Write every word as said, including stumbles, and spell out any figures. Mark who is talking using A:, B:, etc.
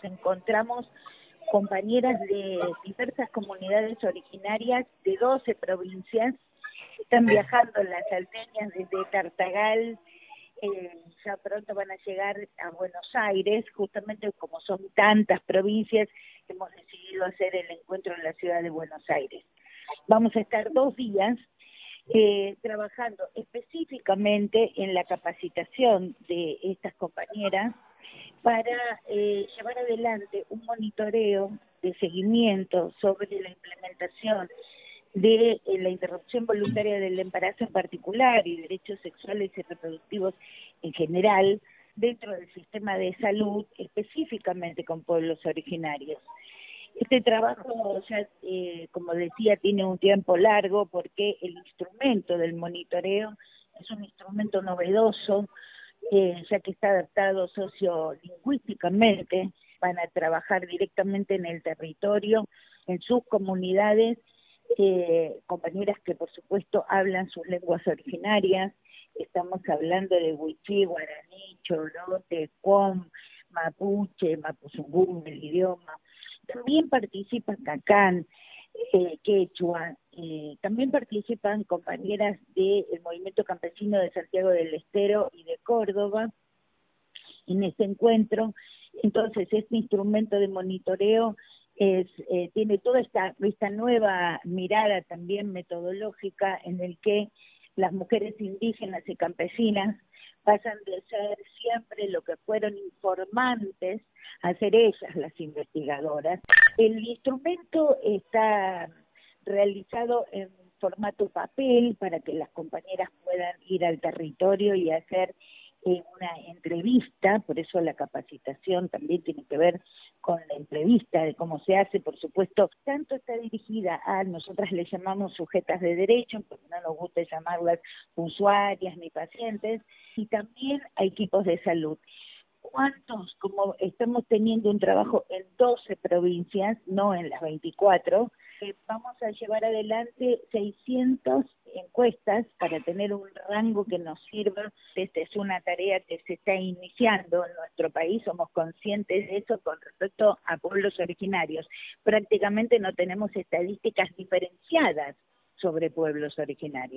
A: encontramos compañeras de diversas comunidades originarias de doce provincias que están viajando las salteñas desde Tartagal. Eh, ya pronto van a llegar a Buenos Aires, justamente como son tantas provincias, hemos decidido hacer el encuentro en la ciudad de Buenos Aires. Vamos a estar dos días eh, trabajando específicamente en la capacitación de estas compañeras para eh, llevar adelante un monitoreo de seguimiento sobre la implementación de eh, la interrupción voluntaria del embarazo en particular y derechos sexuales y reproductivos en general dentro del sistema de salud, específicamente con pueblos originarios. Este trabajo, ya, eh, como decía, tiene un tiempo largo porque el instrumento del monitoreo es un instrumento novedoso, eh, ya que está adaptado sociolingüísticamente, van a trabajar directamente en el territorio, en sus comunidades, eh, compañeras que por supuesto hablan sus lenguas originarias. Estamos hablando de wichí, guaraní, chorote, cuom, mapuche, mapuzungún, el idioma. También participan cacán, eh, quechua, eh, también participan compañeras del movimiento campesino de Santiago del Estero y de Córdoba en este encuentro. Entonces, este instrumento de monitoreo es, eh, tiene toda esta, esta nueva mirada también metodológica en el que las mujeres indígenas y campesinas pasan de ser siempre lo que fueron informantes a ser ellas las investigadoras. El instrumento está realizado en formato papel para que las compañeras puedan ir al territorio y hacer eh, una entrevista, por eso la capacitación también tiene que ver con la entrevista, de cómo se hace, por supuesto. Tanto está dirigida a, nosotras le llamamos sujetas de derecho, porque no nos gusta llamarlas usuarias ni pacientes, y también a equipos de salud. ¿Cuántos? Como estamos teniendo un trabajo en doce provincias, no en las veinticuatro, eh, vamos a llevar adelante seiscientas encuestas para tener un rango que nos sirva. Esta es una tarea que se está iniciando en nuestro país, somos conscientes de eso con respecto a pueblos originarios. Prácticamente no tenemos estadísticas diferenciadas sobre pueblos originarios.